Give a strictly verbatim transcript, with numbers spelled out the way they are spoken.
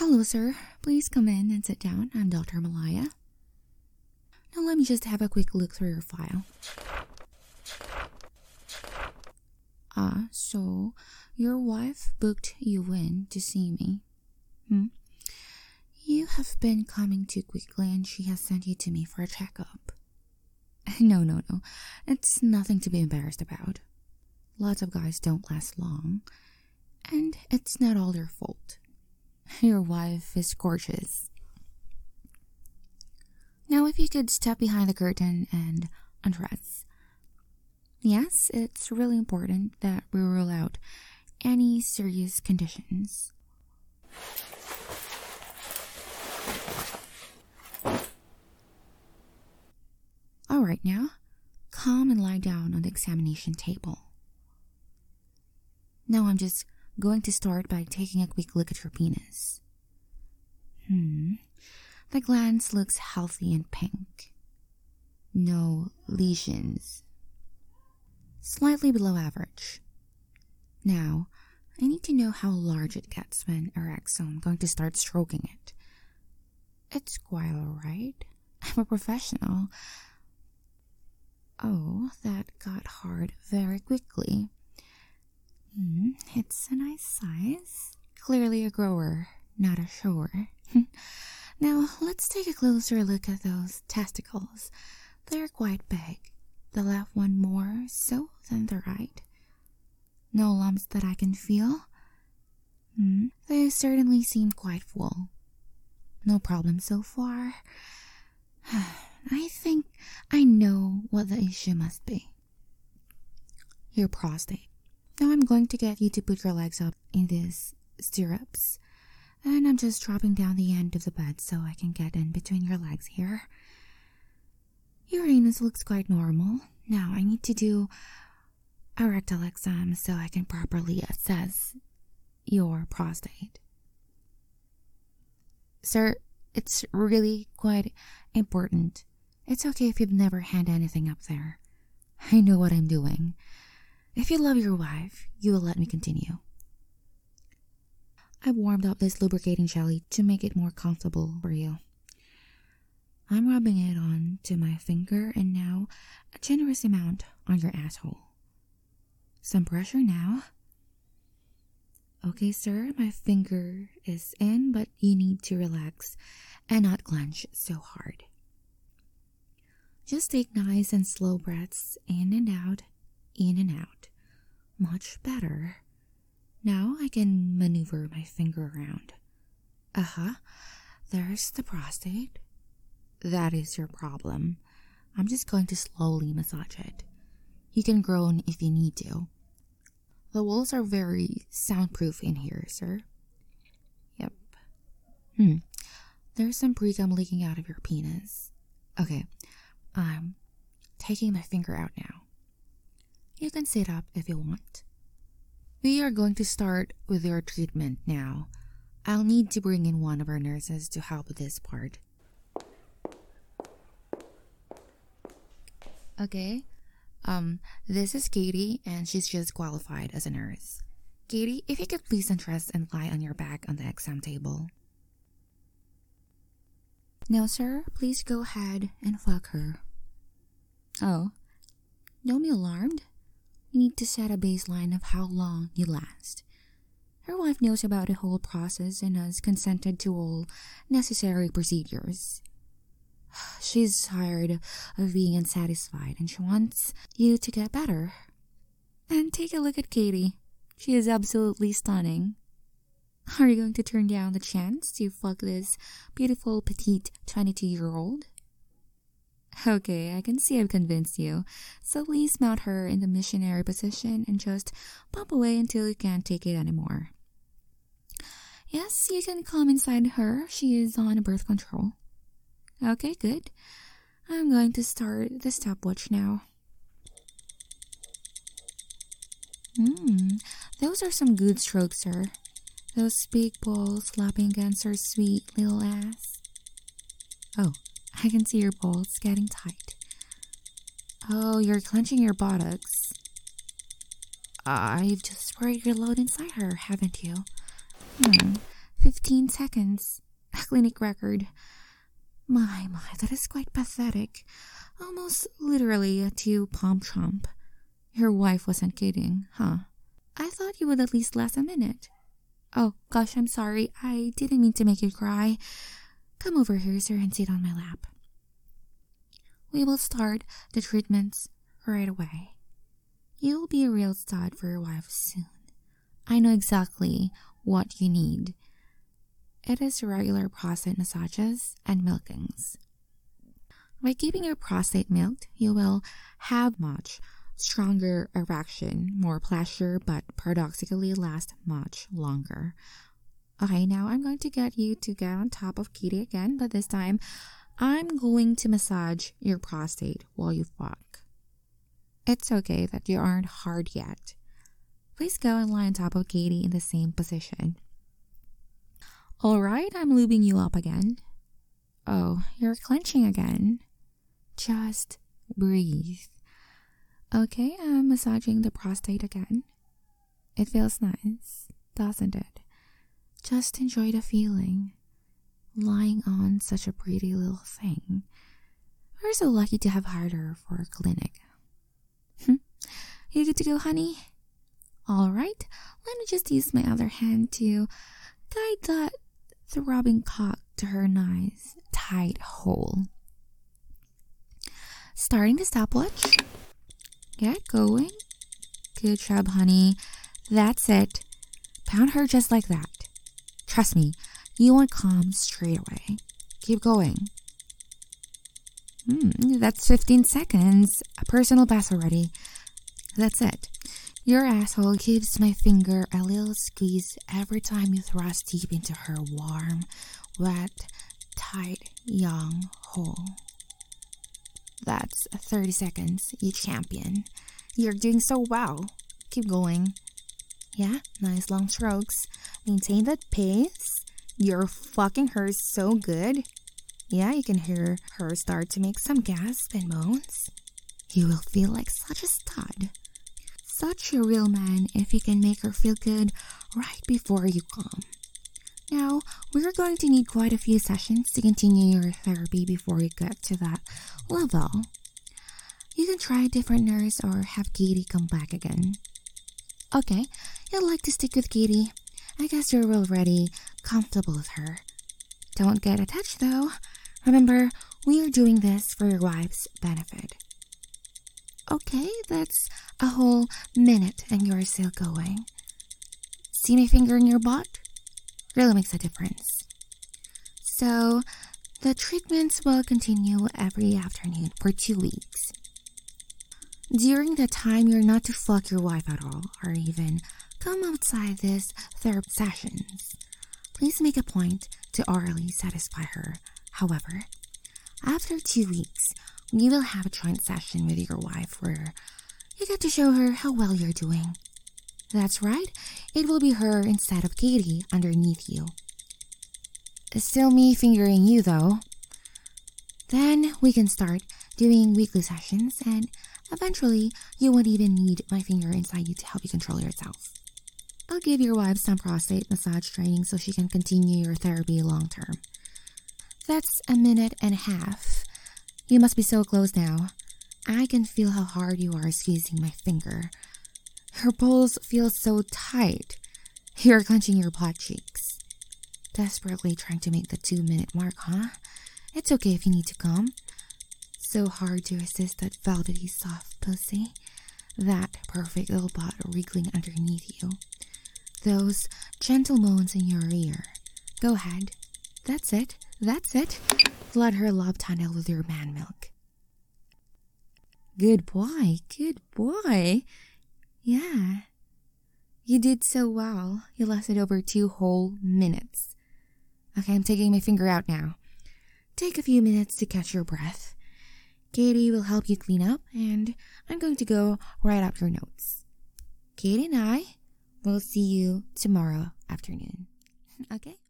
Hello, sir. Please come in and sit down. I'm Doctor Malaya. Now let me just have a quick look through your file. Ah, so your wife booked you in to see me. Hmm? You have been coming too quickly and she has sent you to me for a checkup. No, no, no. It's nothing to be embarrassed about. Lots of guys don't last long. And it's not all their fault. Your wife is gorgeous. Now if you could step behind the curtain and undress. Yes, it's really important that we rule out any serious conditions. Alright now, come and lie down on the examination table. Now I'm just going to start by taking a quick look at your penis. Hmm, the glands looks healthy and pink. No lesions. Slightly below average. Now, I need to know how large it gets when erect, so I'm going to start stroking it. It's quite alright. I'm a professional. Oh, that got hard very quickly. Hmm, it's a nice size. Clearly a grower, not a shower. Now, let's take a closer look at those testicles. They're quite big. The left one more so than the right. No lumps that I can feel. Hmm, they certainly seem quite full. No problem so far. I think I know what the issue must be. Your prostate. Now I'm going to get you to put your legs up in these stirrups. And I'm just dropping down the end of the bed so I can get in between your legs here. Your anus looks quite normal. Now I need to do a rectal exam so I can properly assess your prostate. Sir, it's really quite important. It's okay if you've never had anything up there. I know what I'm doing. If you love your wife, you will let me continue. I warmed up this lubricating jelly to make it more comfortable for you. I'm rubbing it on to my finger and now a generous amount on your asshole. Some pressure now. Okay, sir, my finger is in, but you need to relax and not clench so hard. Just take nice and slow breaths in and out, in and out. Much better. Now I can maneuver my finger around. Uh-huh. There's the prostate. That is your problem. I'm just going to slowly massage it. You can groan if you need to. The walls are very soundproof in here, sir. Yep. Hmm. There's some precum leaking out of your penis. Okay. I'm taking my finger out now. You can sit up if you want. We are going to start with your treatment now. I'll need to bring in one of our nurses to help with this part. Okay. Um, this is Katie, and she's just qualified as a nurse. Katie, if you could please undress and lie on your back on the exam table. Now, sir, please go ahead and fuck her. Oh, don't be alarmed. You need to set a baseline of how long you last. Her wife knows about the whole process and has consented to all necessary procedures. She's tired of being unsatisfied and she wants you to get better. And take a look at Katie. She is absolutely stunning. Are you going to turn down the chance to fuck this beautiful petite twenty-two-year-old? Okay, I can see I've convinced you. So please mount her in the missionary position and just pump away until you can't take it anymore. Yes, you can come inside her. She is on birth control. Okay, good. I'm going to start the stopwatch now. Hmm, those are some good strokes, sir. Those big balls slapping against her sweet little ass. Oh, I can see your balls getting tight. Oh, you're clenching your buttocks. Uh, you've just sprayed your load inside her, haven't you? Hmm, fifteen seconds. A clinic record. My, my, that is quite pathetic. Almost literally a two-pump chomp. Your wife wasn't kidding, huh? I thought you would at least last a minute. Oh, gosh, I'm sorry. I didn't mean to make you cry. Come over here, sir, and sit on my lap. We will start the treatments right away. You'll be a real stud for your wife soon. I know exactly what you need. It is regular prostate massages and milkings. By keeping your prostate milked, you will have much stronger erection, more pleasure, but paradoxically last much longer. Okay, now I'm going to get you to get on top of Kitty again, but this time I'm going to massage your prostate while you fuck. It's okay that you aren't hard yet. Please go and lie on top of Katie in the same position. Alright, I'm lubing you up again. Oh, you're clenching again. Just breathe. Okay, I'm massaging the prostate again. It feels nice, doesn't it? Just enjoy the feeling. Lying on such a pretty little thing. We're so lucky to have hired her for a clinic. You good to go, honey? Alright, let me just use my other hand to guide that throbbing cock to her nice, tight hole. Starting the stopwatch. Get going. Good job, honey. That's it. Pound her just like that. Trust me, you won't come straight away. Keep going. Mm, that's fifteen seconds. A personal best already. That's it. Your asshole gives my finger a little squeeze every time you thrust deep into her warm, wet, tight, young hole. That's thirty seconds, you champion. You're doing so well. Keep going. Yeah, nice long strokes. Maintain that pace. You're fucking her so good. Yeah, you can hear her start to make some gasps and moans. You will feel like such a stud. Such a real man if you can make her feel good right before you come. Now, we're going to need quite a few sessions to continue your therapy before you get to that level. You can try a different nurse or have Katie come back again. Okay, you'd like to stick with Katie. I guess you're already comfortable with her. Don't get attached though. Remember, we are doing this for your wife's benefit. Okay, that's a whole minute and you're still going. See my finger in your butt? Really makes a difference. So, the treatments will continue every afternoon for two weeks. During the time you're not to fuck your wife at all, or even come outside these therapy sessions, please make a point to orally satisfy her. However, after two weeks, you will have a joint session with your wife where you get to show her how well you're doing. That's right, it will be her instead of Katie underneath you. Still me fingering you though. Then we can start doing weekly sessions and eventually you won't even need my finger inside you to help you control yourself. I'll give your wife some prostate massage training so she can continue your therapy long term. That's a minute and a half. You must be so close now. I can feel how hard you are squeezing my finger. Her balls feel so tight. You're clenching your butt cheeks. Desperately trying to make the two minute mark, huh? It's okay if you need to come. So hard to resist that velvety soft pussy. That perfect little butt wriggling underneath you. Those gentle moans in your ear. Go ahead. That's it. That's it. Flood her love tunnel with your man milk. Good boy. Good boy. Yeah. You did so well. You lasted over two whole minutes. Okay, I'm taking my finger out now. Take a few minutes to catch your breath. Katie will help you clean up, and I'm going to go write up your notes. Katie and I will see you tomorrow afternoon. Okay?